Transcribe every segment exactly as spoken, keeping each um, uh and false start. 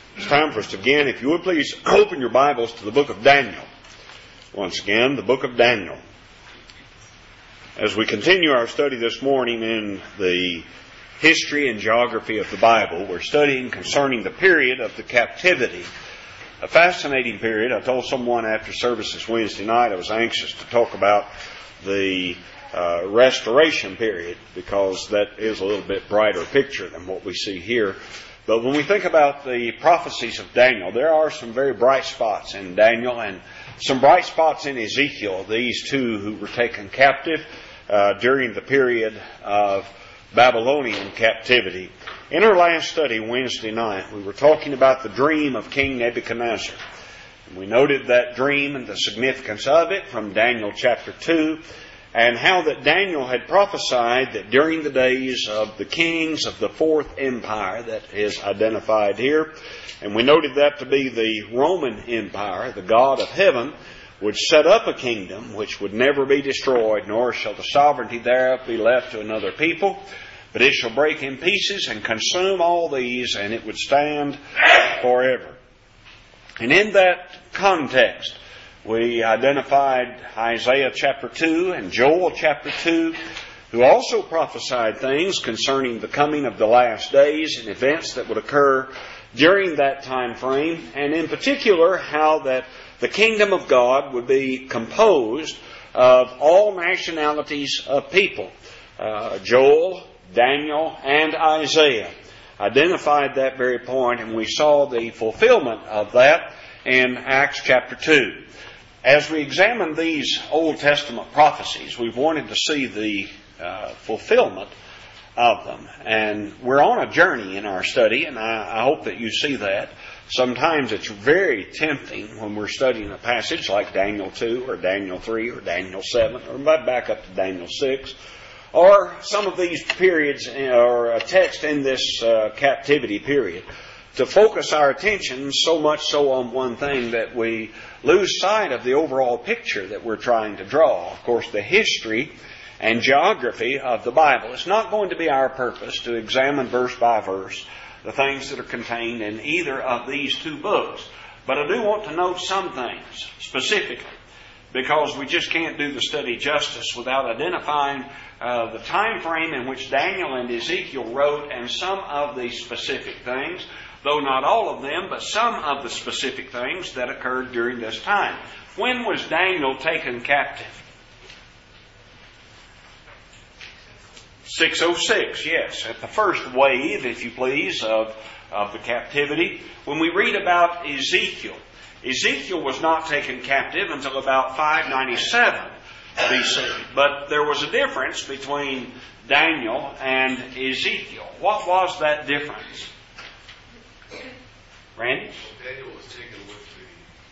It's time for us to begin. If you would please open your Bibles to the book of Daniel. Once again, the book of Daniel. As we continue our study this morning in the history and geography of the Bible, we're studying concerning the period of the captivity. A fascinating period. I told someone after service this Wednesday night I was anxious to talk about the uh, restoration period because that is a little bit brighter picture than what we see here. But when we think about the prophecies of Daniel, there are some very bright spots in Daniel and some bright spots in Ezekiel, these two who were taken captive uh, during the period of Babylonian captivity. In our last study Wednesday night, we were talking about the dream of King Nebuchadnezzar. And we noted that dream and the significance of it from Daniel chapter two, and how that Daniel had prophesied that during the days of the kings of the fourth empire that is identified here, and we noted that to be the Roman Empire, the God of heaven, would set up a kingdom which would never be destroyed, nor shall the sovereignty thereof be left to another people, but it shall break in pieces and consume all these, and it would stand forever. And in that context, we identified Isaiah chapter two and Joel chapter two, who also prophesied things concerning the coming of the last days and events that would occur during that time frame, and in particular how that the kingdom of God would be composed of all nationalities of people. Uh, Joel, Daniel, and Isaiah identified that very point, and we saw the fulfillment of that in Acts chapter two. As we examine these Old Testament prophecies, we've wanted to see the uh, fulfillment of them. And we're on a journey in our study, and I, I hope that you see that. Sometimes it's very tempting when we're studying a passage like Daniel two or Daniel three or Daniel seven, or back up to Daniel six, or some of these periods or a text in this uh, captivity period, to focus our attention so much so on one thing that we lose sight of the overall picture that we're trying to draw. Of course, the history and geography of the Bible. It's not going to be our purpose to examine verse by verse the things that are contained in either of these two books. But I do want to note some things specifically, because we just can't do the study justice without identifying uh, the time frame in which Daniel and Ezekiel wrote, and some of the specific things, though not all of them, but some of the specific things that occurred during this time. When was Daniel taken captive? six oh six, yes, at the first wave, if you please, of, of the captivity. When we read about Ezekiel, Ezekiel was not taken captive until about five ninety-seven B C. But there was a difference between Daniel and Ezekiel. What was that difference? Randy? Well, Daniel was taken with the,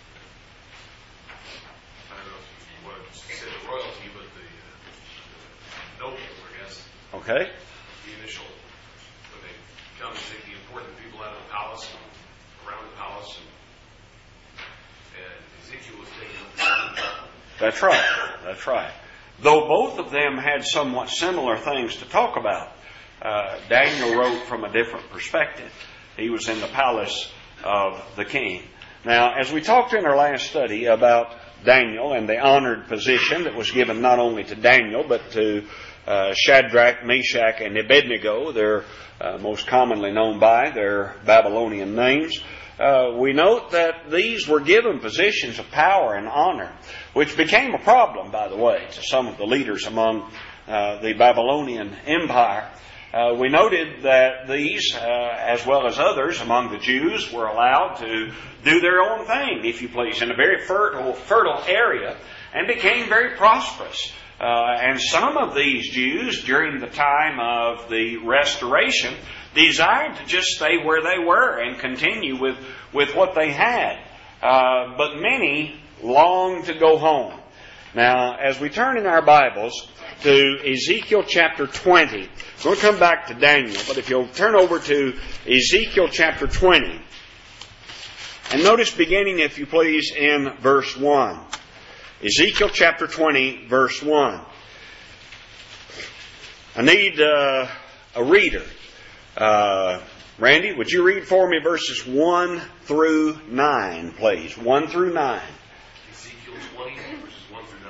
I don't know if you want to say the royalty, but the, uh, the nobles, I guess. Okay. The initial, when they come to take the important people out of the palace and around the palace, and, and Ezekiel was taken with the That's right. That's right. Though both of them had somewhat similar things to talk about, uh, Daniel wrote from a different perspective. He was in the palace of the king. Now, as we talked in our last study about Daniel and the honored position that was given not only to Daniel, but to uh, Shadrach, Meshach, and Abednego, they're uh, most commonly known by their Babylonian names, uh, we note that these were given positions of power and honor, which became a problem, by the way, to some of the leaders among uh, the Babylonian Empire. Uh, we noted that these, uh, as well as others among the Jews, were allowed to do their own thing, if you please, in a very fertile, fertile area, and became very prosperous. Uh, and some of these Jews, during the time of the Restoration, desired to just stay where they were and continue with, with what they had. Uh, but many longed to go home. Now, as we turn in our Bibles to Ezekiel chapter twenty, we'll come back to Daniel, but if you'll turn over to Ezekiel chapter twenty, and notice beginning, if you please, in verse one. Ezekiel chapter twenty, verse one. I need uh, a reader uh, Randy, would you read for me verses one through nine, please? one through nine. Ezekiel twenty, verses one through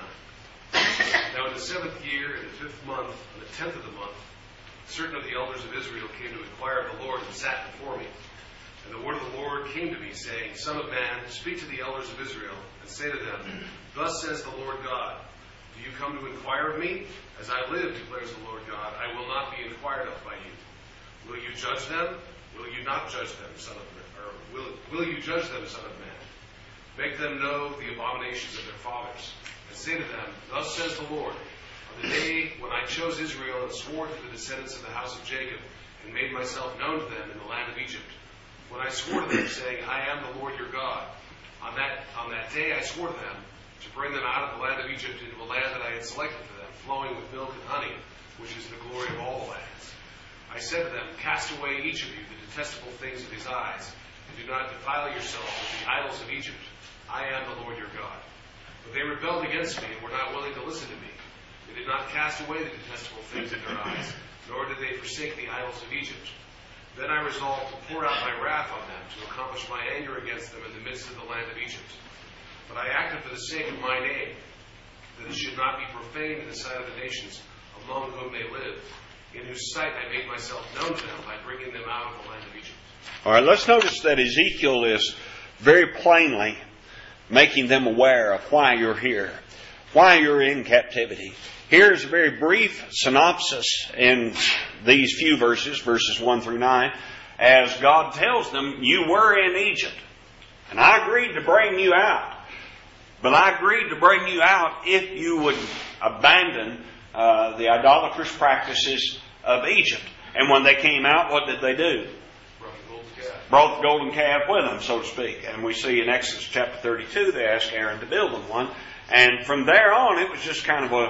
nine. Now in the seventh year, in the fifth month, on the tenth of the month, certain of the elders of Israel came to inquire of the Lord and sat before me. And the word of the Lord came to me, saying, Son of man, speak to the elders of Israel, and say to them, Thus says the Lord God, Do you come to inquire of me? As I live, declares the Lord God, I will not be inquired of by you. Will you judge them? Will you not judge them, son of man? Or will, will you judge them, son of man? Make them know the abominations of their fathers, and say to them, Thus says the Lord, On the day when I chose Israel and swore to the descendants of the house of Jacob, and made myself known to them in the land of Egypt, when I swore to them, saying, I am the Lord your God, on that on that day I swore to them to bring them out of the land of Egypt into a land that I had selected for them, flowing with milk and honey, which is the glory of all the lands. I said to them, Cast away each of you the detestable things of his eyes, and do not defile yourself with the idols of Egypt. I am the Lord your God. But they rebelled against me and were not willing to listen to me. They did not cast away the detestable things of their eyes, nor did they forsake the idols of Egypt. Then I resolved to pour out my wrath on them, to accomplish my anger against them in the midst of the land of Egypt. But I acted for the sake of my name, that it should not be profaned in the sight of the nations among whom they live, in whose sight I made myself known to them by bringing them out of the land of Egypt. All right, let's notice that Ezekiel is very plainly making them aware of why you're here, why you're in captivity. Here's a very brief synopsis in these few verses, verses one through nine, as God tells them, you were in Egypt, and I agreed to bring you out. But I agreed to bring you out if you would abandon uh, the idolatrous practices of Egypt. And when they came out, what did they do? Brought the golden calf. Brought the golden calf with them, so to speak. And we see in Exodus chapter thirty-two, they asked Aaron to build them one. And from there on, it was just kind of a,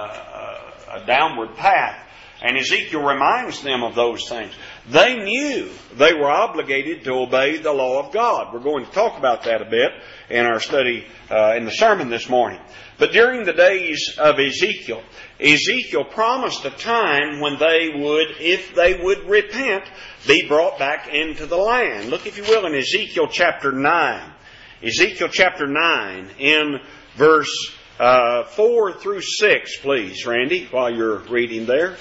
a, a downward path. And Ezekiel reminds them of those things. They knew they were obligated to obey the law of God. We're going to talk about that a bit in our study uh, in the sermon this morning. But during the days of Ezekiel, Ezekiel promised a time when they would, if they would repent, be brought back into the land. Look, if you will, in Ezekiel chapter nine. Ezekiel chapter nine, in verse uh, four through six, please, Randy, while you're reading there.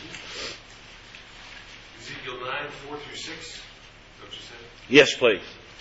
Ezekiel nine, four through six. Is that what you said? Yes, please.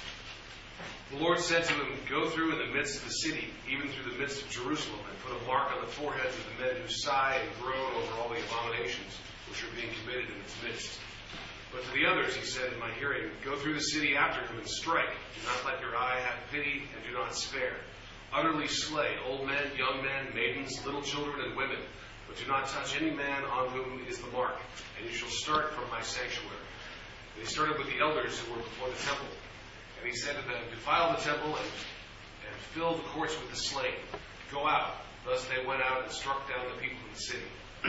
The Lord said to him, Go through in the midst of the city, even through the midst of Jerusalem, and put a mark on the foreheads of the men who sigh and groan over all the abominations which are being committed in its midst. But to the others he said in my hearing, Go through the city after him and strike. Do not let your eye have pity, and do not spare. Utterly slay old men, young men, maidens, little children, and women. But do not touch any man on whom is the mark, and you shall start from my sanctuary. They started with the elders who were before the temple. And he said to them, Defile the temple and, and fill the courts with the slain. Go out. Thus they went out and struck down the people in the city.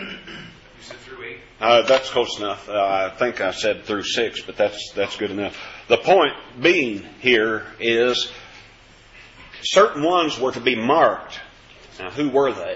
You said through eight? Uh, that's close enough. Uh, I think I said through six, but that's that's good enough. The point being here is certain ones were to be marked. Now, who were they?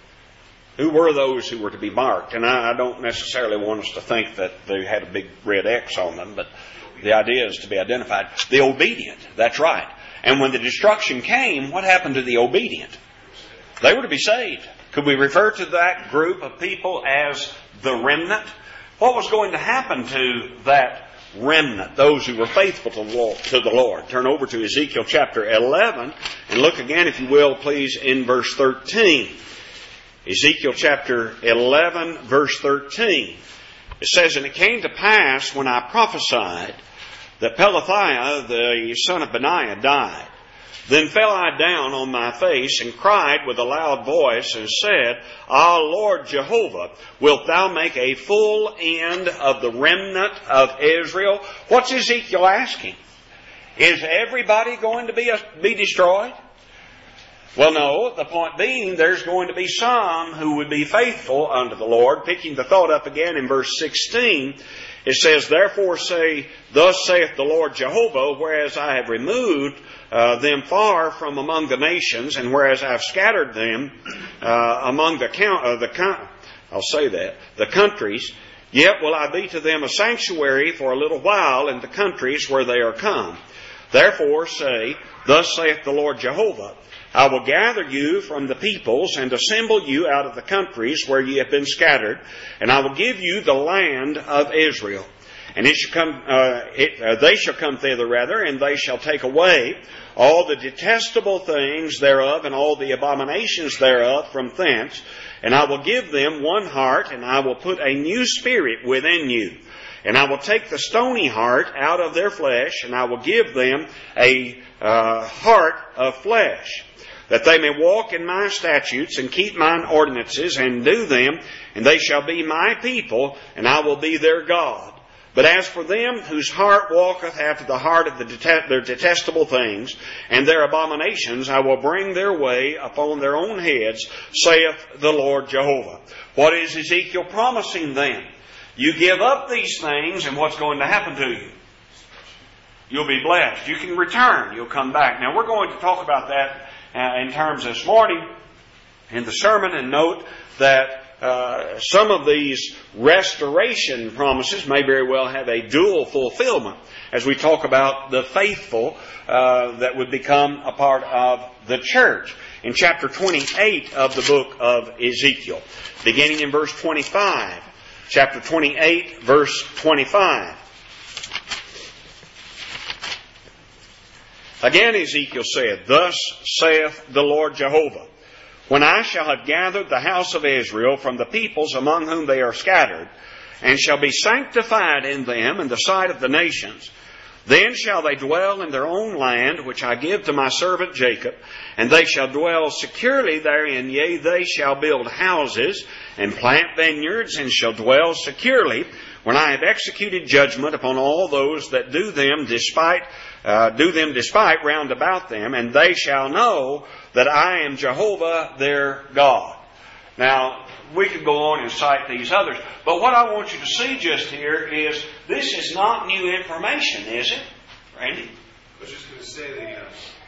Who were those who were to be marked? And I, I don't necessarily want us to think that they had a big red X on them, but the idea is to be identified. The obedient, that's right. And when the destruction came, what happened to the obedient? They were to be saved. Could we refer to that group of people as the remnant? What was going to happen to that remnant, those who were faithful to the Lord? Turn over to Ezekiel chapter eleven and look again, if you will, please, in verse thirteen. Ezekiel chapter eleven, verse thirteen. It says, And it came to pass when I prophesied that Pelathiah, the son of Benaiah, died. Then fell I down on my face and cried with a loud voice and said, Ah, Lord Jehovah, wilt thou make a full end of the remnant of Israel? What's Ezekiel asking? Is everybody going to be, be destroyed? Well, no. The point being, there's going to be some who would be faithful unto the Lord. Picking the thought up again in verse sixteen, it says, Therefore say, Thus saith the Lord Jehovah, whereas I have removed uh, them far from among the nations, and whereas I have scattered them uh, among the count, uh, the con- I'll say that the countries, Yet will I be to them a sanctuary for a little while in the countries where they are come. Therefore say, Thus saith the Lord Jehovah, I will gather you from the peoples and assemble you out of the countries where ye have been scattered, and I will give you the land of Israel. And it shall come, uh, it, uh, they shall come thither rather, and they shall take away all the detestable things thereof and all the abominations thereof from thence. And I will give them one heart, and I will put a new spirit within you. And I will take the stony heart out of their flesh, and I will give them a uh, heart of flesh, that they may walk in my statutes and keep mine ordinances and do them, and they shall be my people, and I will be their God. But as for them whose heart walketh after the heart of the det- their detestable things and their abominations, I will bring their way upon their own heads, saith the Lord Jehovah. What is Ezekiel promising them? You give up these things, and what's going to happen to you? You'll be blessed. You can return. You'll come back. Now, we're going to talk about that uh, in terms this morning in the sermon, and note that uh, some of these restoration promises may very well have a dual fulfillment as we talk about the faithful uh, that would become a part of the church. In chapter twenty-eight of the book of Ezekiel, beginning in verse twenty-five, chapter twenty-eight, verse twenty-five. Again Ezekiel said, Thus saith the Lord Jehovah, When I shall have gathered the house of Israel from the peoples among whom they are scattered, and shall be sanctified in them in the sight of the nations, then shall they dwell in their own land, which I give to my servant Jacob, and they shall dwell securely therein. Yea, they shall build houses and plant vineyards, and shall dwell securely, when I have executed judgment upon all those that do them despite uh, do them despite round about them, and they shall know that I am Jehovah their God. Now, we could go on and cite these others, but what I want you to see just here is this is not new information, is it, Randy? I was just going to say that uh,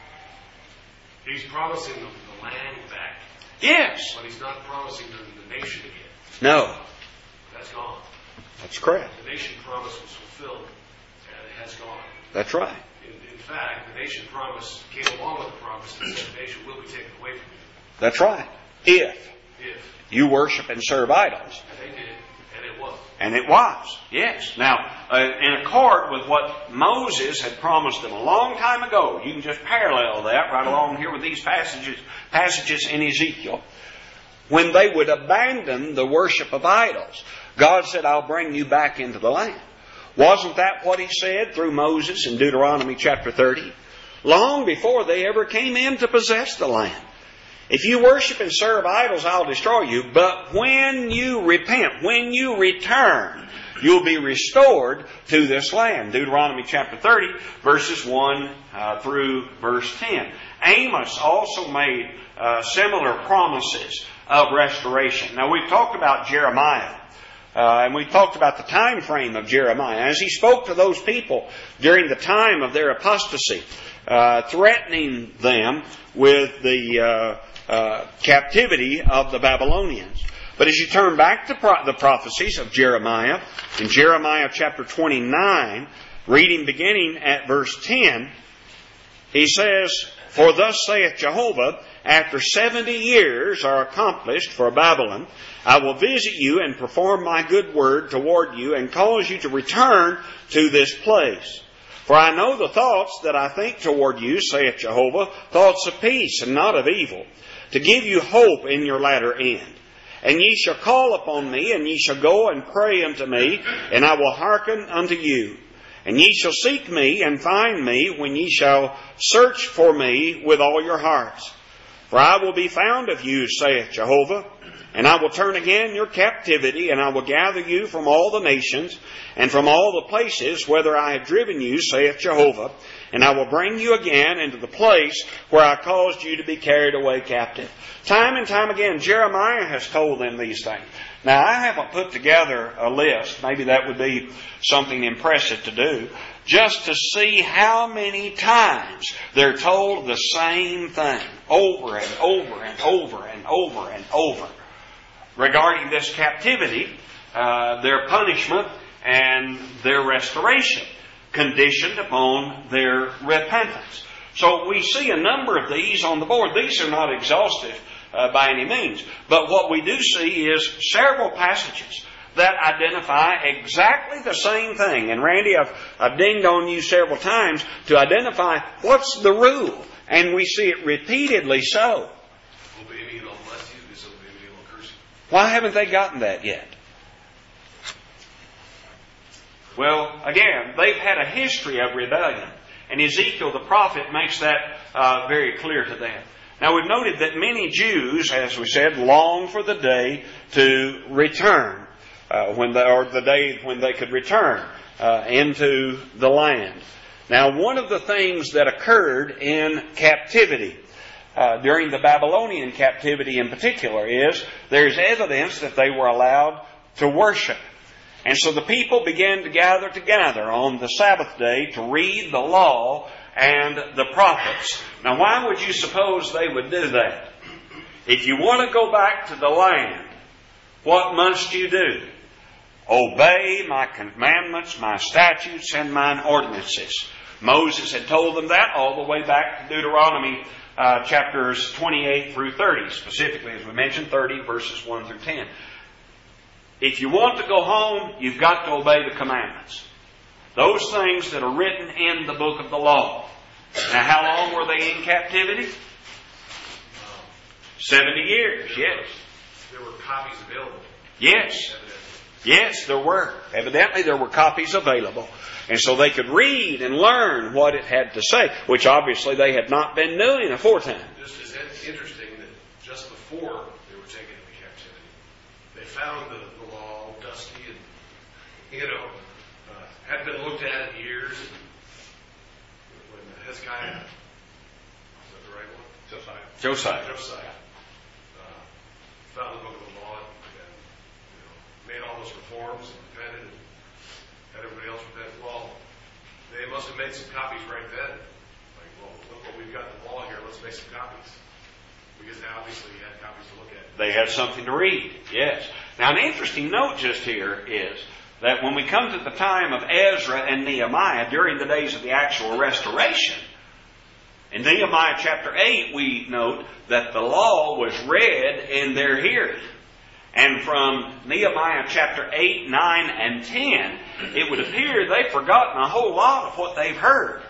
he's promising the, the land back. Yes. But he's not promising the, the nation again. No. That's gone. That's correct. The nation promise was fulfilled, and it has gone. That's right. In, in fact, the nation promise came along with the promise that said the nation will be taken away from you. That's right. If. If. You worship and serve idols. And they did, and it was. And it was, yes. Now, uh, in accord with what Moses had promised them a long time ago, you can just parallel that right along here with these passages, passages in Ezekiel. When they would abandon the worship of idols, God said, I'll bring you back into the land. Wasn't that what He said through Moses in Deuteronomy chapter thirty? Long before they ever came in to possess the land. If you worship and serve idols, I'll destroy you. But when you repent, when you return, you'll be restored to this land. Deuteronomy chapter thirty, verses one uh, through verse ten. Amos also made uh, similar promises of restoration. Now, we've talked about Jeremiah. Uh, and we talked about the time frame of Jeremiah. As he spoke to those people during the time of their apostasy, uh, threatening them with the uh, uh, captivity of the Babylonians. But as you turn back to pro- the prophecies of Jeremiah, in Jeremiah chapter twenty-nine, reading beginning at verse ten, he says, For thus saith Jehovah, after seventy years are accomplished for Babylon, I will visit you and perform my good word toward you and cause you to return to this place. For I know the thoughts that I think toward you, saith Jehovah, thoughts of peace and not of evil, to give you hope in your latter end. And ye shall call upon me, and ye shall go and pray unto me, and I will hearken unto you. And ye shall seek me and find me when ye shall search for me with all your hearts. For I will be found of you, saith Jehovah, and I will turn again your captivity, and I will gather you from all the nations, and from all the places whither I have driven you, saith Jehovah, and I will bring you again into the place where I caused you to be carried away captive. Time and time again, Jeremiah has told them these things. Now, I haven't put together a list, maybe that would be something impressive to do, just to see how many times they're told the same thing, over and over and over and over and over, regarding this captivity uh, their punishment and their restoration, conditioned upon their repentance. So we see a number of these on the board. These are not exhaustive uh, by any means. But what we do see is several passages that identify exactly the same thing. And Randy, I've, I've dinged on you several times to identify what's the rule. And we see it repeatedly so. Obey me and I'll bless you, disobey me and I'll curse you. Why haven't they gotten that yet? Well, again, they've had a history of rebellion. And Ezekiel the prophet makes that uh, very clear to them. Now we've noted that many Jews, as we said, long for the day to return, uh, when they, or the day when they could return uh, into the land. Now one of the things that occurred in captivity, uh, during the Babylonian captivity in particular, is there's evidence that they were allowed to worship. And so the people began to gather together on the Sabbath day to read the law and the prophets. Now why would you suppose they would do that? If you want to go back to the land, what must you do? Obey my commandments, my statutes, and mine ordinances. Moses had told them that all the way back to Deuteronomy uh, chapters twenty-eight through thirty, specifically, as we mentioned, thirty verses one through ten. If you want to go home, you've got to obey the commandments. Those things that are written in the book of the law. Now, how long were they in captivity? Seventy years, yes. There were copies available. Yes. Yes, there were. Evidently, there were copies available. And so they could read and learn what it had to say, which obviously they had not been doing aforetime. Just as interesting that just before they were taken into captivity, they found the, the law dusty and, you know, uh, hadn't been looked at in years. And when Hezekiah, is that the right one? Josiah. Josiah. Josiah uh, found the book of the law and, and you know, made all those reforms and repented and had everybody else repent. Well, they must have made some copies right then. Like, well, look what we've got in the law here. Let's make some copies. Because now, obviously, you had copies to look at. They had something to read, yes. Now, an interesting note just here is that when we come to the time of Ezra and Nehemiah, during the days of the actual restoration, in Nehemiah chapter eight, we note that the law was read in their hearing. And from Nehemiah chapter eight, nine, and ten, it would appear they've forgotten a whole lot of what they've heard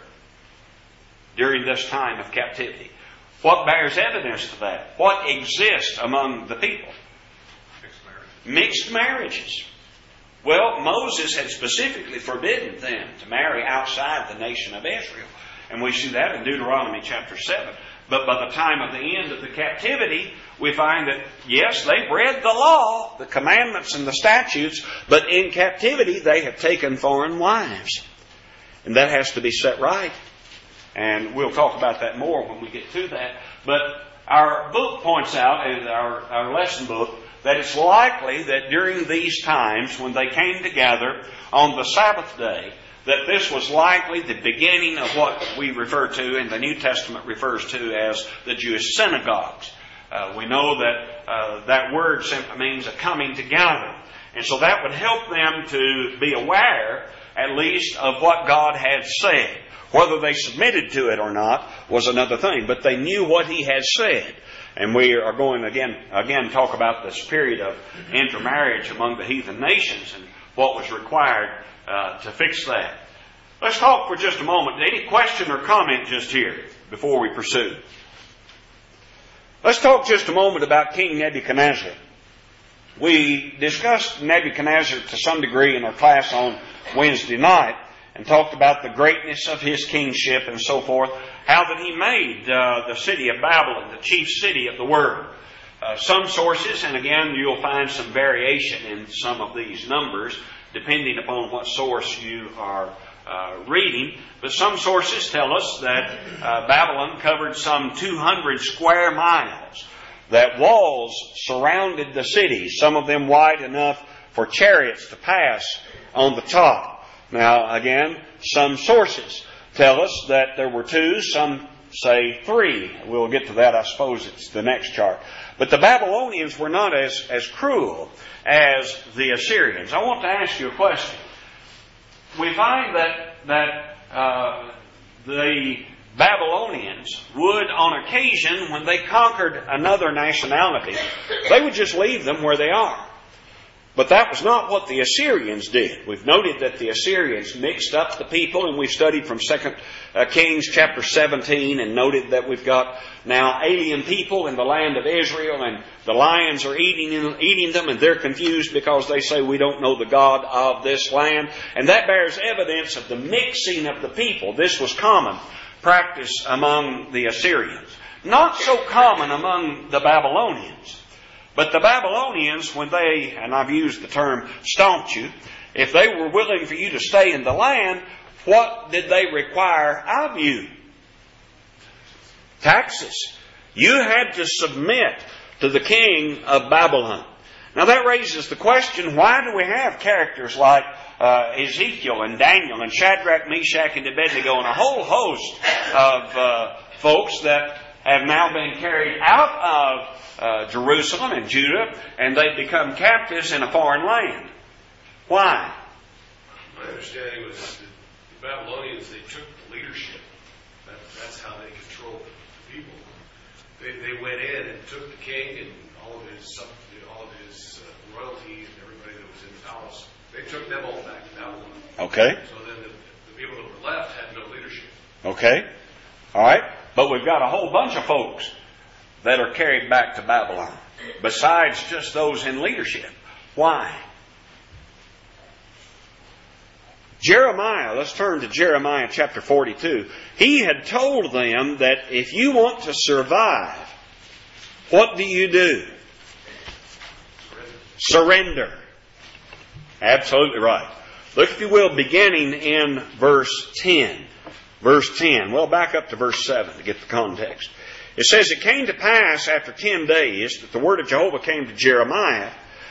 during this time of captivity. What bears evidence to that? What exists among the people? Mixed marriages. Mixed marriages. Well, Moses had specifically forbidden them to marry outside the nation of Israel. And we see that in Deuteronomy chapter seven. But by the time of the end of the captivity, we find that, yes, they've read the law, the commandments and the statutes, but in captivity they have taken foreign wives. And that has to be set right. And we'll talk about that more when we get to that. But our book points out, in our, our lesson book, that it's likely that during these times when they came together on the Sabbath day, that this was likely the beginning of what we refer to and the New Testament refers to as the Jewish synagogues. Uh, we know that uh, that word simply means a coming together. And so that would help them to be aware, at least, of what God had said. Whether they submitted to it or not was another thing, but they knew what He had said. And we are going again, again talk about this period of intermarriage among the heathen nations and what was required uh, to fix that. Let's talk for just a moment. Any question or comment just here before we pursue? Let's talk just a moment about King Nebuchadnezzar. We discussed Nebuchadnezzar to some degree in our class on Wednesday night and talked about the greatness of his kingship and so forth, how that he made uh, the city of Babylon the chief city of the world. Uh, some sources, and again you'll find some variation in some of these numbers, depending upon what source you are uh, reading, but some sources tell us that uh, Babylon covered some two hundred square miles, that walls surrounded the city, some of them wide enough for chariots to pass on the top. Now, again, some sources tell us that there were two, some say, three. We'll get to that, I suppose it's the next chart. But the Babylonians were not as, as cruel as the Assyrians. I want to ask you a question. We find that, that uh, the Babylonians would, on occasion, when they conquered another nationality, they would just leave them where they are. But that was not what the Assyrians did. We've noted that the Assyrians mixed up the people, and we've studied from Second Kings chapter seventeen and noted that we've got now alien people in the land of Israel, and the lions are eating eating them, and they're confused because they say, we don't know the God of this land. And that bears evidence of the mixing of the people. This was common practice among the Assyrians. Not so common among the Babylonians. But the Babylonians, when they, and I've used the term stomped you, if they were willing for you to stay in the land, what did they require of you? Taxes. You had to submit to the king of Babylon. Now that raises the question, why do we have characters like uh, Ezekiel and Daniel and Shadrach, Meshach, and Abednego and a whole host of uh, folks that have now been carried out of uh, Jerusalem and Judah, and they've become captives in a foreign land? Why? My understanding was that the Babylonians, they took the leadership. That, that's how they controlled the people. They, they went in and took the king and all of his all of his uh, royalty and everybody that was in the palace. They took them all back to Babylon. Okay. So then the, the people that were left had no leadership. Okay. All right. But we've got a whole bunch of folks that are carried back to Babylon, besides just those in leadership. Why? Jeremiah, let's turn to Jeremiah chapter forty-two. He had told them that if you want to survive, what do you do? Surrender. Surrender. Absolutely right. Look, if you will, beginning in verse ten. Verse ten. Well, back up to verse seven to get the context. It says, it came to pass after ten days that the word of Jehovah came to Jeremiah.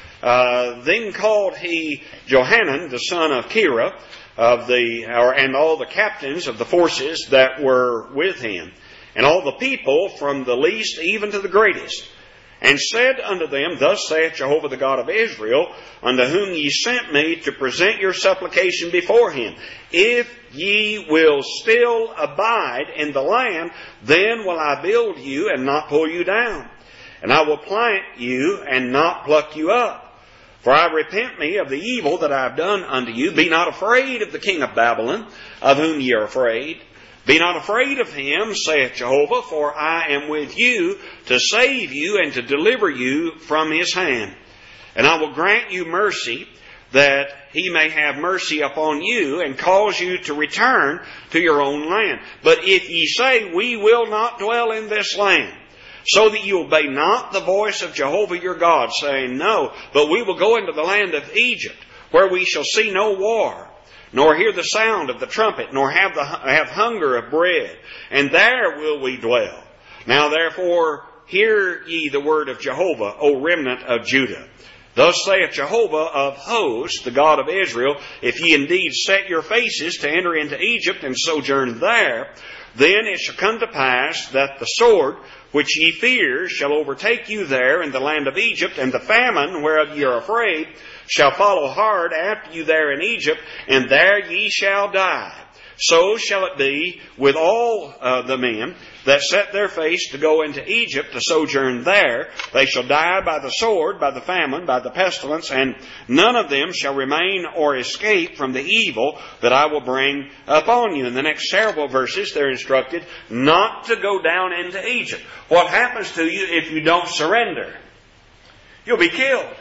Uh, then called he Johanan, the son of Kira, of the, or, and all the captains of the forces that were with him, and all the people from the least even to the greatest, and said unto them, Thus saith Jehovah the God of Israel, unto whom ye sent me to present your supplication before him. If ye will still abide in the land, then will I build you and not pull you down. And I will plant you and not pluck you up. For I repent me of the evil that I have done unto you. Be not afraid of the king of Babylon, of whom ye are afraid. Be not afraid of him, saith Jehovah, for I am with you to save you and to deliver you from his hand. And I will grant you mercy, that he may have mercy upon you, and cause you to return to your own land. But if ye say, We will not dwell in this land, so that you obey not the voice of Jehovah your God, saying, No, but we will go into the land of Egypt, where we shall see no war, nor hear the sound of the trumpet, nor have the have hunger of bread, and there will we dwell. Now therefore hear ye the word of Jehovah, O remnant of Judah. Thus saith Jehovah of hosts, the God of Israel, if ye indeed set your faces to enter into Egypt and sojourn there, then it shall come to pass that the sword which ye fear shall overtake you there in the land of Egypt, and the famine whereof ye are afraid shall follow hard after you there in Egypt, and there ye shall die. So shall it be with all uh, the men that set their face to go into Egypt to sojourn there. They shall die by the sword, by the famine, by the pestilence, and none of them shall remain or escape from the evil that I will bring upon you. In the next several verses, they're instructed not to go down into Egypt. What happens to you if you don't surrender? You'll be killed.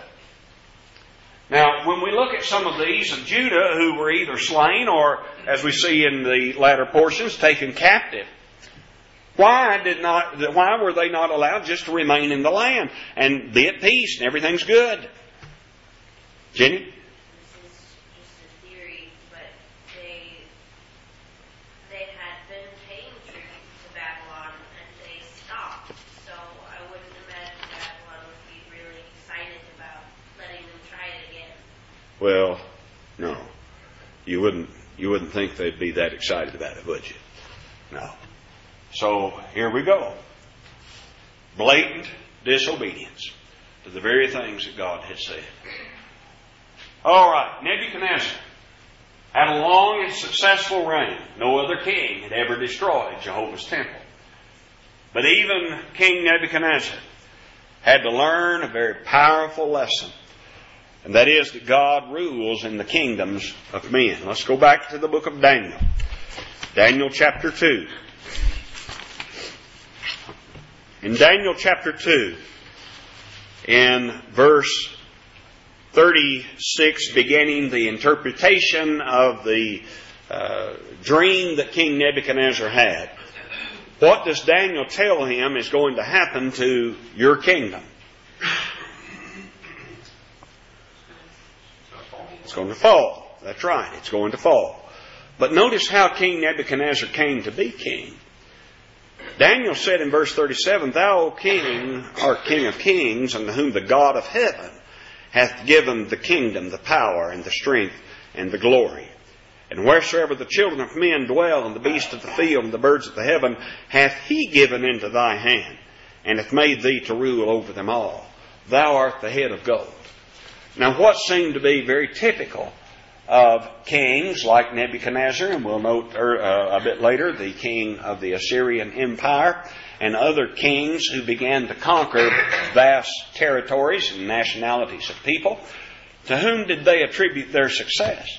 Now, when we look at some of these of Judah who were either slain or, as we see in the latter portions, taken captive, why did not? Why were they not allowed just to remain in the land and be at peace and everything's good? Jenny? This is just a theory, but they they had been paying tribute to Babylon and they stopped. So I wouldn't imagine Babylon would be really excited about letting them try it again. Well, no. You wouldn't you wouldn't think they'd be that excited about it, would you? No. So here we go. Blatant disobedience to the very things that God had said. All right, Nebuchadnezzar had a long and successful reign. No other king had ever destroyed Jehovah's temple. But even King Nebuchadnezzar had to learn a very powerful lesson. And that is that God rules in the kingdoms of men. Let's go back to the book of Daniel. Daniel chapter two. In Daniel chapter two, in verse thirty-six, beginning the interpretation of the uh, dream that King Nebuchadnezzar had. What does Daniel tell him is going to happen to your kingdom? It's going to fall. That's right. It's going to fall. But notice how King Nebuchadnezzar came to be king. Daniel said in verse thirty-seven, Thou, O king, art king of kings, unto whom the God of heaven hath given the kingdom, the power, and the strength, and the glory. And wheresoever the children of men dwell, and the beasts of the field, and the birds of the heaven, hath he given into thy hand, and hath made thee to rule over them all. Thou art the head of gold. Now what seemed to be very typical of kings like Nebuchadnezzar, and we'll note uh, a bit later the king of the Assyrian Empire, and other kings who began to conquer vast territories and nationalities of people, to whom did they attribute their success?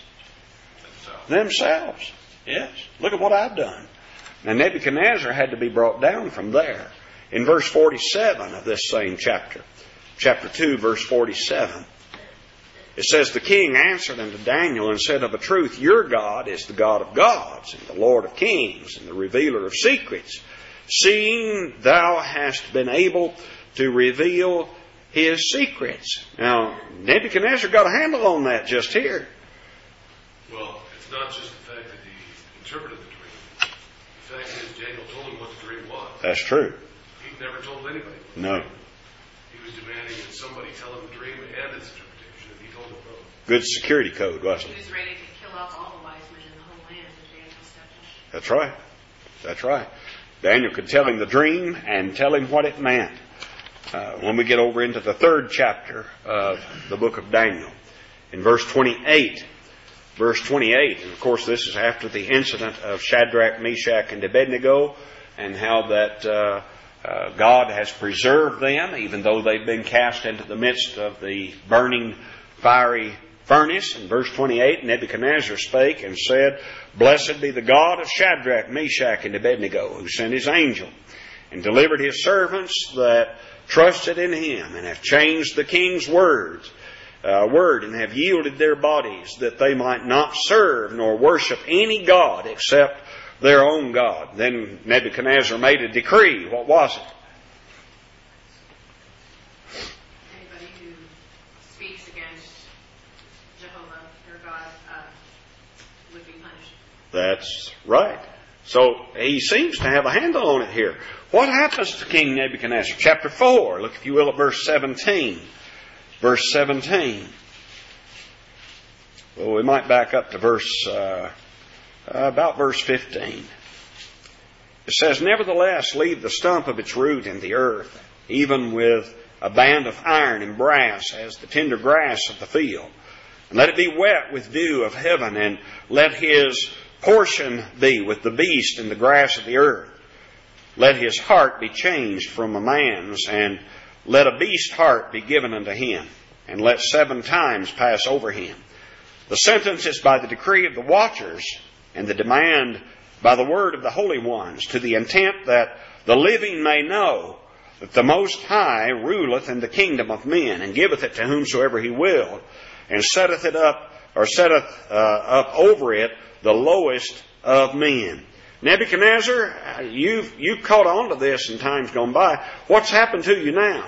Themselves. Yes. Look at what I've done. Now Nebuchadnezzar had to be brought down from there. In verse forty-seven of this same chapter, chapter two, verse forty-seven, it says, The king answered unto Daniel and said, Of a truth, your God is the God of gods, and the Lord of kings, and the revealer of secrets, seeing thou hast been able to reveal his secrets. Now, Nebuchadnezzar got a handle on that just here. Well, it's not just the fact that he interpreted the dream. The fact is, Daniel told him what the dream was. That's true. He never told anybody. No. He was demanding that somebody tell him the dream and its interpretation, and he told them both. Good security code, wasn't it? He was ready to kill off all the wise men in the whole land if Daniel stepped in. That's right. That's right. Daniel could tell him the dream and tell him what it meant. Uh, when we get over into the third chapter of the book of Daniel, in verse twenty-eight, verse twenty-eight, and of course this is after the incident of Shadrach, Meshach, and Abednego, and how that uh, uh, God has preserved them, even though they've been cast into the midst of the burning fiery furnace. In verse twenty-eight, Nebuchadnezzar spake and said, Blessed be the God of Shadrach, Meshach, and Abednego, who sent his angel and delivered his servants that trusted in him, and have changed the king's words, uh, word, and have yielded their bodies, that they might not serve nor worship any god except their own God. Then Nebuchadnezzar made a decree. What was it? Anybody who speaks against Jehovah, their God, uh, would be punished. That's right. So he seems to have a handle on it here. What happens to King Nebuchadnezzar? Chapter four. Look, if you will, at verse seventeen. Verse seventeen. Well, we might back up to verse, uh, about verse fifteen. It says, Nevertheless, leave the stump of its root in the earth, even with a band of iron and brass, as the tender grass of the field. And let it be wet with dew of heaven, and let his portion be with the beast and the grass of the earth. Let his heart be changed from a man's, and let a beast's heart be given unto him, and let seven times pass over him. The sentence is by the decree of the watchers, and the demand by the word of the holy ones, to the intent that the living may know that the Most High ruleth in the kingdom of men, and giveth it to whomsoever he will, and setteth it up, or setteth uh, up over it the lowest of men. Nebuchadnezzar, you've, you've caught on to this in times gone by. What's happened to you now?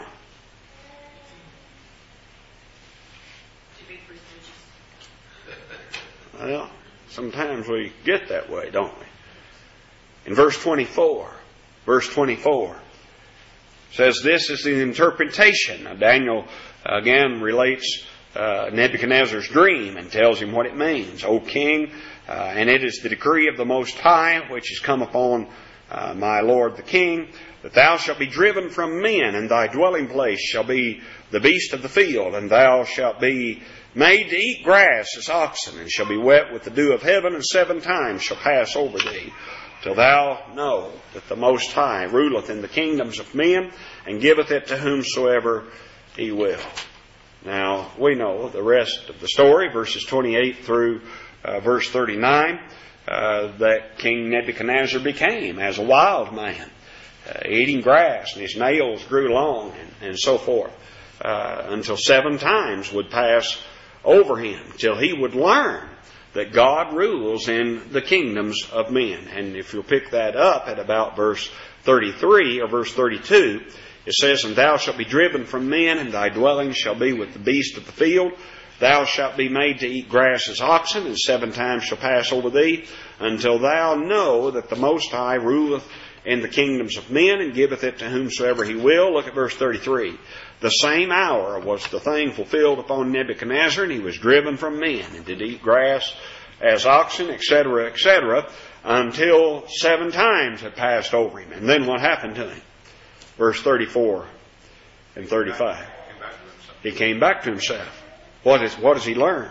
To be prestigious. Well, sometimes we get that way, don't we? In verse twenty-four, verse twenty-four says this is the interpretation. Now Daniel again relates uh, Nebuchadnezzar's dream and tells him what it means. O king, Uh, and it is the decree of the Most High which has come upon uh, my lord the king, that thou shalt be driven from men, and thy dwelling place shall be the beast of the field, and thou shalt be made to eat grass as oxen, and shall be wet with the dew of heaven, and seven times shall pass over thee, till thou know that the Most High ruleth in the kingdoms of men, and giveth it to whomsoever he will. Now, we know the rest of the story, verses twenty-eight through uh, verse thirty-nine, uh, that King Nebuchadnezzar became as a wild man, uh, eating grass, and his nails grew long, and, and so forth, uh, until seven times would pass over him, till he would learn that God rules in the kingdoms of men. And if you'll pick that up at about verse thirty-three or verse thirty-two, it says, and thou shalt be driven from men, and thy dwelling shall be with the beast of the field. Thou shalt be made to eat grass as oxen, and seven times shall pass over thee, until thou know that the Most High ruleth in the kingdoms of men, and giveth it to whomsoever he will. Look at verse thirty-three. The same hour was the thing fulfilled upon Nebuchadnezzar, and he was driven from men, and did eat grass as oxen, et cetera, et cetera, until seven times had passed over him. And then what happened to him? Verse thirty-four and thirty-five. He came back to himself. What is what does he learn?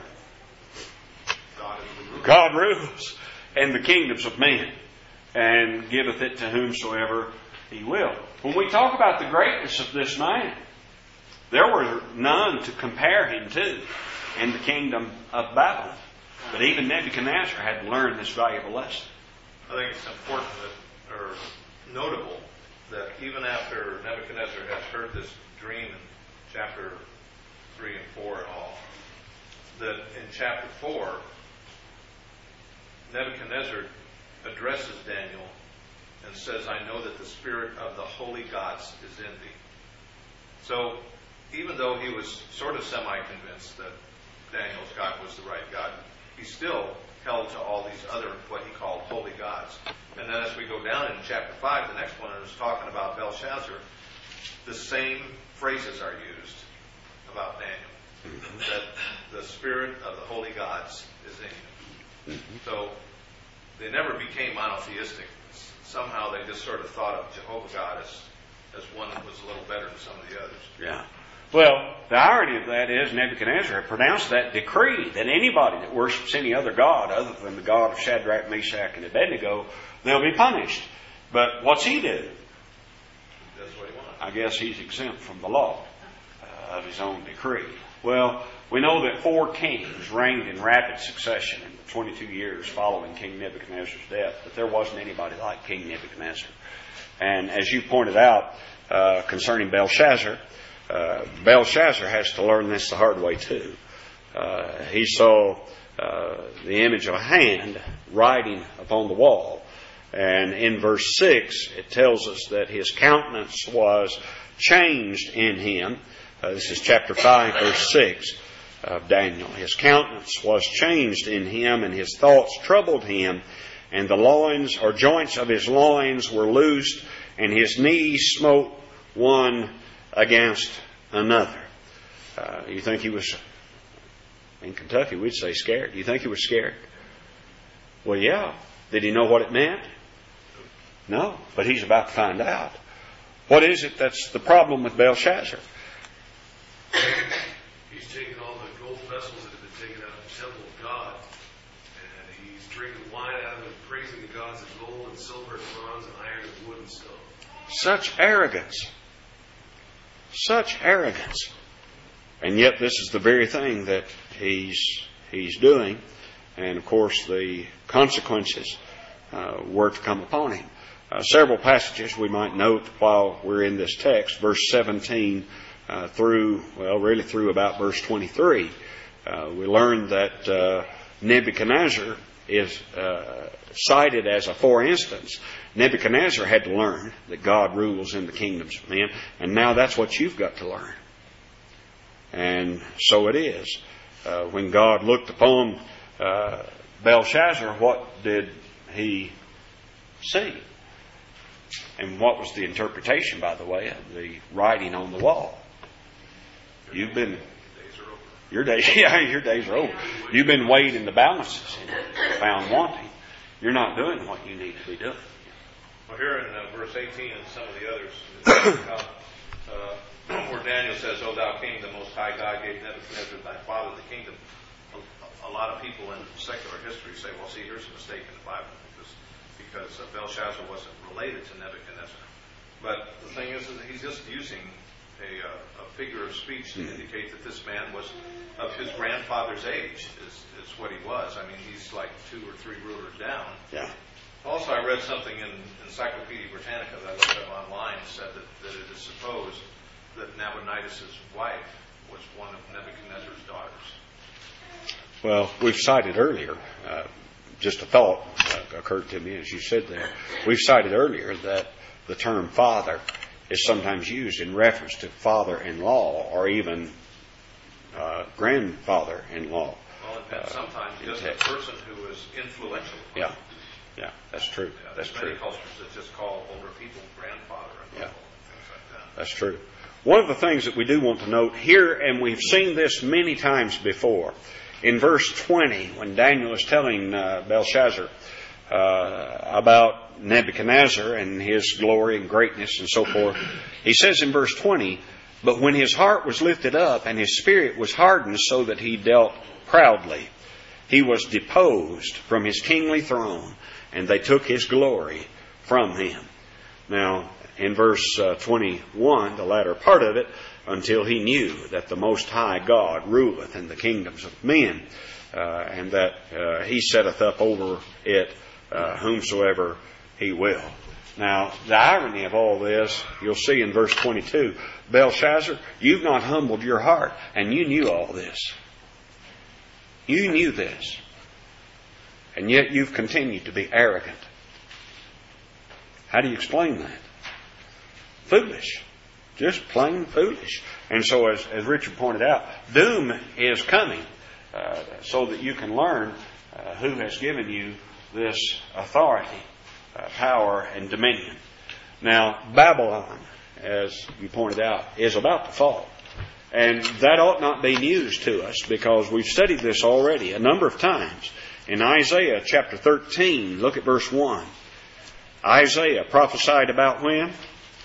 God rules in the kingdoms of men, and giveth it to whomsoever he will. When we talk about the greatness of this man, there were none to compare him to in the kingdom of Babylon. But even Nebuchadnezzar had to learn this valuable lesson. I think it's important that, or notable, that even after Nebuchadnezzar has heard this dream in chapter three and four and all, that in chapter four, Nebuchadnezzar addresses Daniel and says, I know that the spirit of the holy gods is in thee. So, even though he was sort of semi-convinced that Daniel's God was the right God, he still held to all these other, what he called holy gods. And then as we go down in chapter five, the next one is talking about Belshazzar. The same phrases are used about Daniel. That the spirit of the holy gods is in him. So they never became monotheistic. Somehow they just sort of thought of Jehovah God as, as one that was a little better than some of the others. Yeah. Well, the irony of that is Nebuchadnezzar had pronounced that decree that anybody that worships any other god other than the God of Shadrach, Meshach, and Abednego, they'll be punished. But what's he do? That's what he wanted. I guess he's exempt from the law uh, of his own decree. Well, we know that four kings reigned in rapid succession in the twenty-two years following King Nebuchadnezzar's death, but there wasn't anybody like King Nebuchadnezzar. And as you pointed out uh, concerning Belshazzar, uh, Belshazzar has to learn this the hard way too. Uh, he saw uh, the image of a hand writing upon the wall. And in verse six, it tells us that his countenance was changed in him. Uh, this is chapter five, verse six of Daniel. His countenance was changed in him, and his thoughts troubled him, and the loins or joints of his loins were loosed, and his knees smote one against another. Uh, you think he was, in Kentucky we'd say scared. Do you think he was scared? Well, yeah. Did he know what it meant? No, but he's about to find out. What is it that's the problem with Belshazzar? He's taken all the gold vessels that have been taken out of the temple of God, and he's drinking wine out of them, praising the gods of gold and silver and bronze and iron and wood and stone. Such arrogance. Such arrogance. And yet this is the very thing that he's he's doing. And of course the consequences uh, were to come upon him. Uh, several passages we might note while we're in this text. Verse seventeen uh, through, well, really through about verse twenty-three. Uh, we learn that uh, Nebuchadnezzar is uh, cited as a for instance. Nebuchadnezzar had to learn that God rules in the kingdoms of men, and now that's what you've got to learn. And so it is. Uh, when God looked upon uh, Belshazzar, what did he see? And what was the interpretation, by the way, of the writing on the wall? You've been... Your days, yeah, your days are over. You've been weighed in the balances and found wanting. You're not doing what you need to be doing. Well, here in uh, verse eighteen and some of the others, it's about, uh, where Daniel says, "O thou king, the Most High God gave Nebuchadnezzar thy father the kingdom." A, a lot of people in secular history say, "Well, see, here's a mistake in the Bible because because uh, Belshazzar wasn't related to Nebuchadnezzar." But the thing is, is he's just using a, uh, a figure of speech to indicate that this man was of his grandfather's age. Is is what he was. I mean, he's like two or three rulers down. Yeah. Also, I read something in Encyclopedia Britannica that I looked up online and said that, that it is supposed that Nabonidus' wife was one of Nebuchadnezzar's daughters. Well, we've cited earlier, uh, just a thought uh, occurred to me as you said that. We've cited earlier that the term father is sometimes used in reference to father-in-law or even uh, grandfather-in-law. Well, and uh, sometimes just a text. person who is influential. Yeah, yeah, that's true. Yeah, That's there's true. many cultures that just call older people grandfather and Yeah. uncle and things like that. That's true. One of the things that we do want to note here, and we've seen this many times before, in verse twenty, when Daniel is telling uh, Belshazzar uh, about Nebuchadnezzar and his glory and greatness and so forth, he says in verse twenty, "But when his heart was lifted up and his spirit was hardened so that he dealt proudly, he was deposed from his kingly throne, and they took his glory from him." Now, in verse uh, twenty-one, the latter part of it, "Until he knew that the Most High God ruleth in the kingdoms of men, uh, and that uh, he setteth up over it uh, whomsoever he will." Now, the irony of all this, you'll see in verse twenty-two, "Belshazzar, you've not humbled your heart, and you knew all this. You knew this. And yet you've continued to be arrogant." How do you explain that? Foolish. Just plain foolish. And so, as, as Richard pointed out, doom is coming uh, so that you can learn uh, who has given you this authority, uh, power, and dominion. Now, Babylon, as you pointed out, is about to fall. And that ought not be news to us because we've studied this already a number of times. In Isaiah chapter thirteen, look at verse one. Isaiah prophesied about when?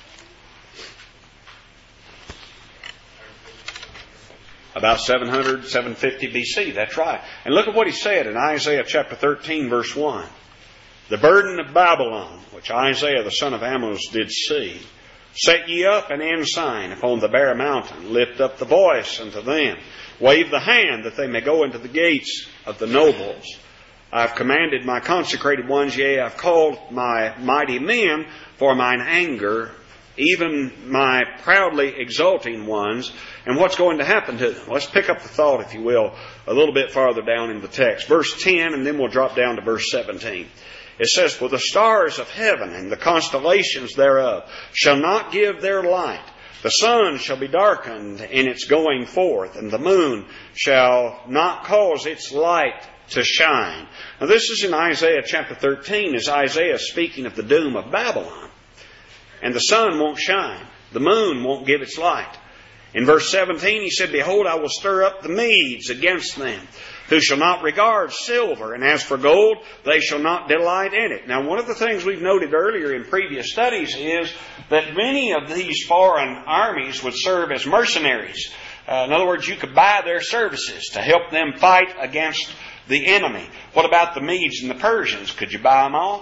About seven hundred, seven fifty B C. That's right. And look at what he said in Isaiah chapter thirteen, verse one. "The burden of Babylon, which Isaiah the son of Amoz did see, set ye up an ensign upon the bare mountain. Lift up the voice unto them. Wave the hand that they may go into the gates of the nobles. I've commanded my consecrated ones, yea, I've called my mighty men for mine anger, even my proudly exulting ones." And what's going to happen to them? Let's pick up the thought, if you will, a little bit farther down in the text. Verse ten, and then we'll drop down to verse seventeen. It says, "For the stars of heaven and the constellations thereof shall not give their light. The sun shall be darkened in its going forth, and the moon shall not cause its light to shine." Now this is in Isaiah chapter thirteen, as Isaiah speaking of the doom of Babylon. And the sun won't shine. The moon won't give its light. In verse seventeen he said, "Behold, I will stir up the Medes against them, who shall not regard silver, and as for gold, they shall not delight in it." Now, one of the things we've noted earlier in previous studies is that many of these foreign armies would serve as mercenaries. Uh, in other words, you could buy their services to help them fight against the enemy. What about the Medes and the Persians? Could you buy them off?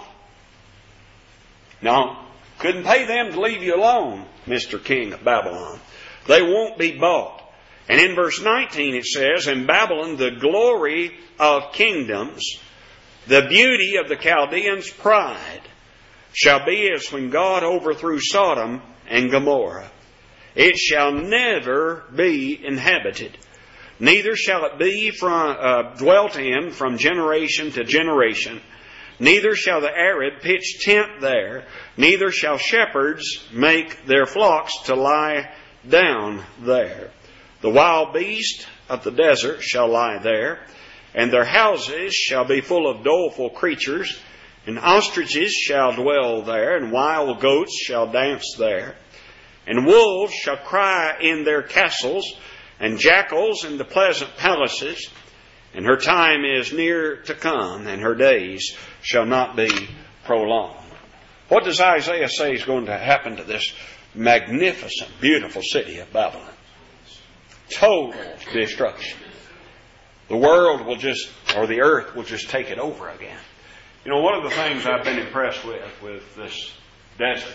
No. Couldn't pay them to leave you alone, Mister King of Babylon. They won't be bought. And in verse nineteen it says, "In Babylon the glory of kingdoms, the beauty of the Chaldeans' pride, shall be as when God overthrew Sodom and Gomorrah. It shall never be inhabited, neither shall it be from, uh, dwelt in from generation to generation. Neither shall the Arab pitch tent there, neither shall shepherds make their flocks to lie down there. The wild beast of the desert shall lie there, and their houses shall be full of doleful creatures, and ostriches shall dwell there, and wild goats shall dance there. And wolves shall cry in their castles, and jackals in the pleasant palaces. And her time is near to come, and her days shall not be prolonged." What does Isaiah say is going to happen to this magnificent, beautiful city of Babylon? Total destruction. The world will just, or the earth will just take it over again. You know, one of the things I've been impressed with, with this desert,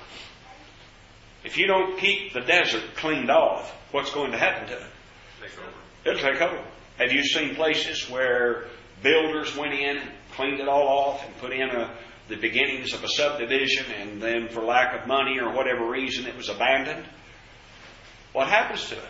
if you don't keep the desert cleaned off, what's going to happen to it? Take over. It'll take over. Have you seen places where builders went in and cleaned it all off and put in a, the beginnings of a subdivision, and then for lack of money or whatever reason it was abandoned? What happens to it?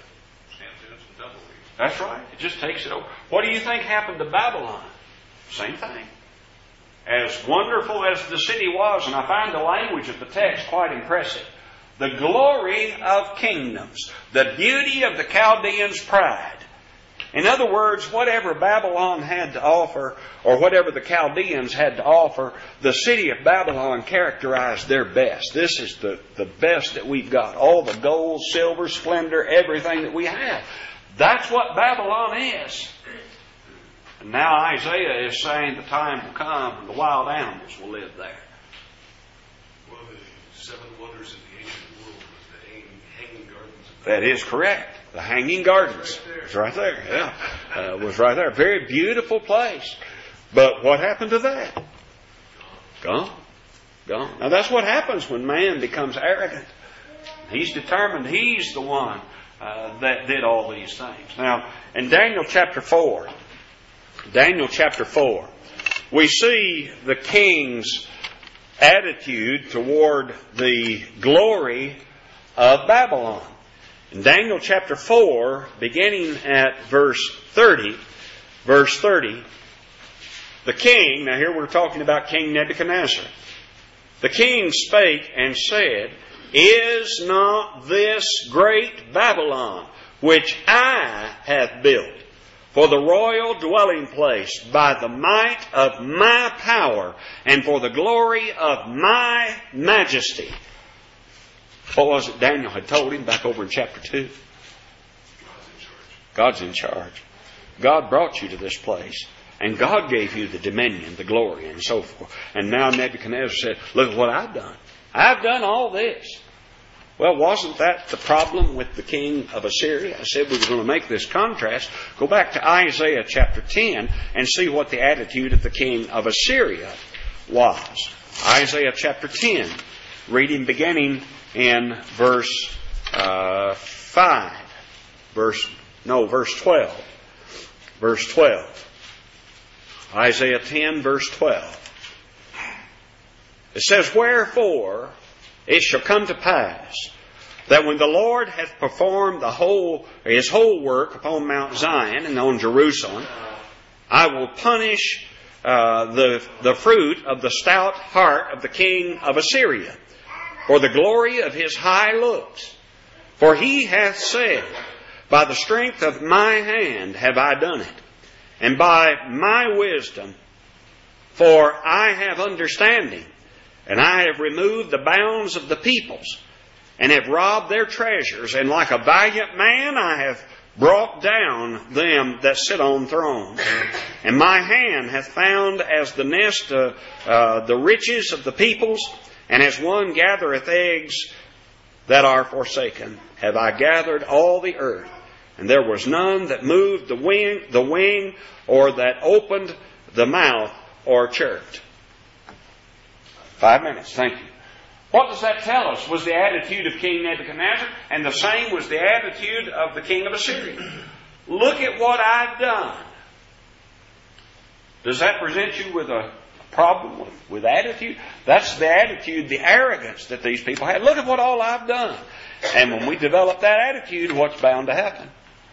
That's right. It just takes it over. What do you think happened to Babylon? Same thing. As wonderful as the city was, and I find the language of the text quite impressive, the glory of kingdoms, the beauty of the Chaldeans' pride. In other words, whatever Babylon had to offer, or whatever the Chaldeans had to offer, the city of Babylon characterized their best. This is the, the best that we've got. All the gold, silver, splendor, everything that we have. That's what Babylon is. And now Isaiah is saying the time will come when the wild animals will live there. One of the seven wonders of the ancient world was the hanging, hanging gardens. That is correct. The Hanging Gardens. It's right there. Yeah. Uh, it was right there. Very beautiful place. But what happened to that? Gone. Gone. Now that's what happens when man becomes arrogant. He's determined he's the one uh, that did all these things. Now, in Daniel chapter four, Daniel chapter four, we see the king's attitude toward the glory of Babylon. In Daniel chapter four, beginning at verse thirty, verse thirty, the king, now here we're talking about King Nebuchadnezzar. The king spake and said, Is not this great Babylon, which I have built, for the royal dwelling place by the might of my power and for the glory of my majesty? What was it Daniel had told him back over in chapter two? God's in charge. God brought you to this place. And God gave you the dominion, the glory, and so forth. And now Nebuchadnezzar said, look at what I've done. I've done all this. Well, wasn't that the problem with the king of Assyria? I said we were going to make this contrast. Go back to Isaiah chapter ten and see what the attitude of the king of Assyria was. Isaiah chapter ten, reading beginning in verse uh, five. Verse, no, verse twelve. Verse twelve. Isaiah ten, verse twelve. It says, Wherefore it shall come to pass that when the Lord hath performed the whole His whole work upon Mount Zion and on Jerusalem, I will punish uh, the the fruit of the stout heart of the king of Assyria, for the glory of his high looks. For he hath said, By the strength of my hand have I done it, and by my wisdom, for I have understanding, and I have removed the bounds of the peoples, and have robbed their treasures, and like a valiant man I have brought down them that sit on thrones. And my hand hath found as the nest uh, uh, the riches of the peoples, and as one gathereth eggs that are forsaken, have I gathered all the earth. And there was none that moved the wing, the wing, or that opened the mouth, or chirped. Five minutes, thank you. What does that tell us was the attitude of King Nebuchadnezzar, and the same was the attitude of the king of Assyria. Look at what I've done. Does that present you with a problem with, with attitude? That's the attitude, the arrogance that these people had. Look at what all I've done. And when we develop that attitude, what's bound to happen?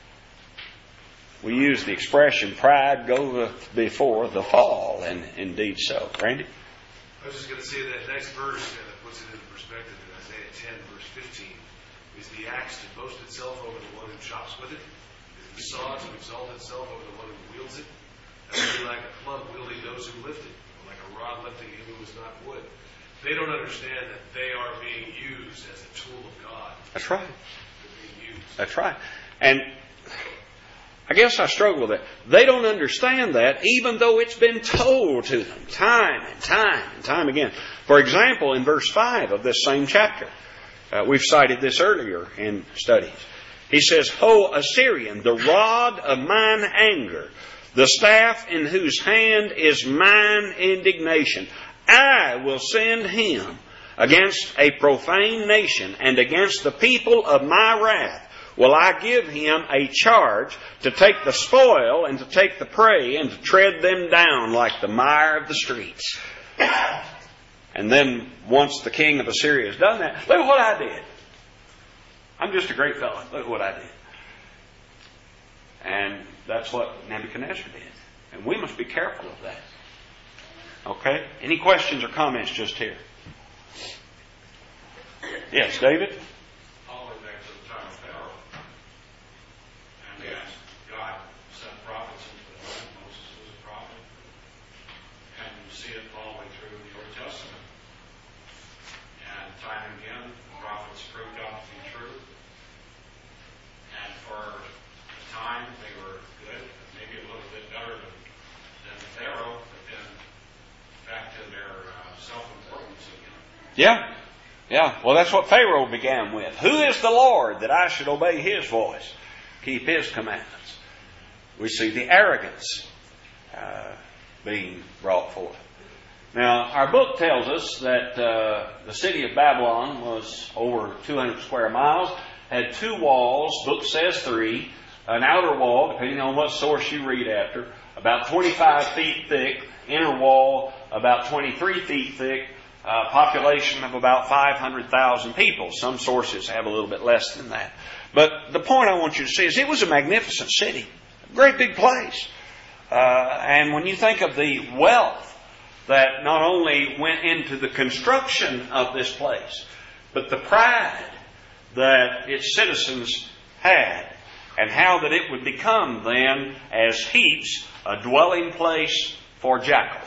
We use the expression, pride goeth before the fall, and indeed so. Randy? I was just going to say that next verse uh, puts it into perspective in Isaiah ten, verse fifteen. Is the axe to boast itself over the one who chops with it? Is the saw to exalt itself over the one who wields it? That would be like a club wielding those who lift it, or like a rod lifting him who is not wood. They don't understand that they are being used as a tool of God. That's right. They're being used. That's right. And I guess I struggle with that. They don't understand that, even though it's been told to them time and time and time again. For example, in verse five of this same chapter, uh, we've cited this earlier in studies. He says, Ho, Assyrian, the rod of mine anger, the staff in whose hand is mine indignation. I will send him against a profane nation, and against the people of my wrath will I give him a charge to take the spoil and to take the prey and to tread them down like the mire of the streets. And then once the king of Assyria has done that, look at what I did. I'm just a great fellow. Look at what I did. And that's what Nebuchadnezzar did. And we must be careful of that. Okay? Any questions or comments just here? Yes, David? All the way back to the time of Pharaoh. And yes, God sent prophets into the land. Moses was a prophet. And you see it all the way through the Old Testament. And time and again, the prophets proved out to be true. And for a time, they were good, maybe a little bit better than, than Pharaoh, but then back to their uh, self-importance again. Yeah. Yeah, well, that's what Pharaoh began with. Who is the Lord that I should obey His voice, keep His commandments? We see the arrogance uh, being brought forth. Now, our book tells us that uh, the city of Babylon was over two hundred square miles, had two walls, book says three, an outer wall, depending on what source you read after, about twenty-five feet thick, inner wall about twenty-three feet thick, Uh, population of about five hundred thousand people. Some sources have a little bit less than that. But the point I want you to see is it was a magnificent city. A great big place. Uh, and when you think of the wealth that not only went into the construction of this place, but the pride that its citizens had, and how that it would become then, as heaps, a dwelling place for jackals.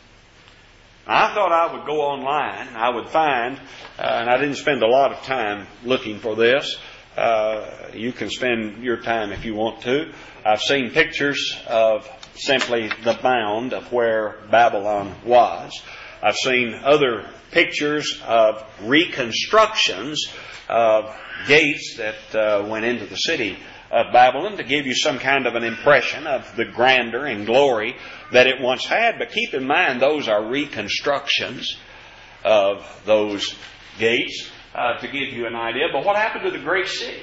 I thought I would go online and I would find, uh, and I didn't spend a lot of time looking for this. Uh, you can spend your time if you want to. I've seen pictures of simply the mound of where Babylon was. I've seen other pictures of reconstructions of gates that uh, went into the city of Babylon to give you some kind of an impression of the grandeur and glory that it once had. But keep in mind, those are reconstructions of those gates uh, to give you an idea. But what happened to the great city?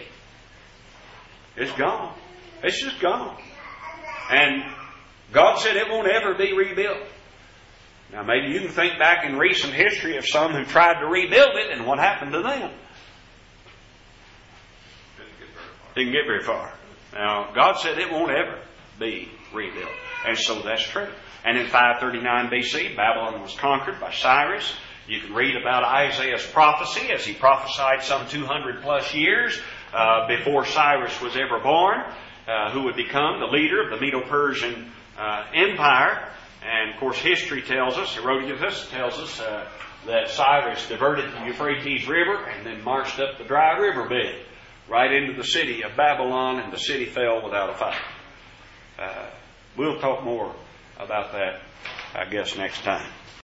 It's gone. It's just gone. And God said it won't ever be rebuilt. Now maybe you can think back in recent history of some who tried to rebuild it, and what happened to them? Didn't get very far. Now, God said it won't ever be rebuilt. And so that's true. And in five thirty-nine B C, Babylon was conquered by Cyrus. You can read about Isaiah's prophecy as he prophesied some two hundred plus years uh, before Cyrus was ever born, uh, who would become the leader of the Medo-Persian uh, Empire. And of course, history tells us, Herodotus tells us, uh, that Cyrus diverted the Euphrates River and then marched up the dry riverbed right into the city of Babylon, and the city fell without a fight. Uh, we'll talk more about that, I guess, next time.